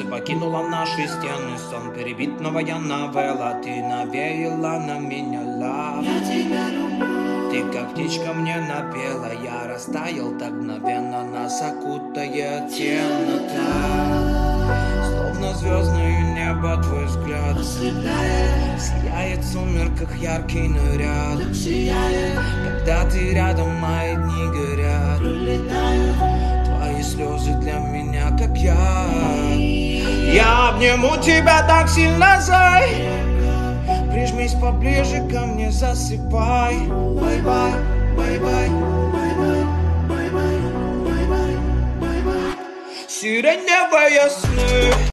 покинула наши стены. Сон перебит, новая новелла. Ты навеяла на меня лав. Я тебя люблю. Ты как птичка мне напела. Я растаял так мгновенно. Нас окутает темнота. Словно звездное небо твой взгляд Ослепляет, сияет в сумерках яркий наряд. так сияет, Когда ты рядом, мои дни горят. пролетают. Твои слезы для меня как яд. Я обниму тебя так сильно, зай. Прижмись поближе ко мне, засыпай. Бай-бай, бай-бай, Бай-бай, бай-бай, бай-бай, бай-бай. сиреневые сны.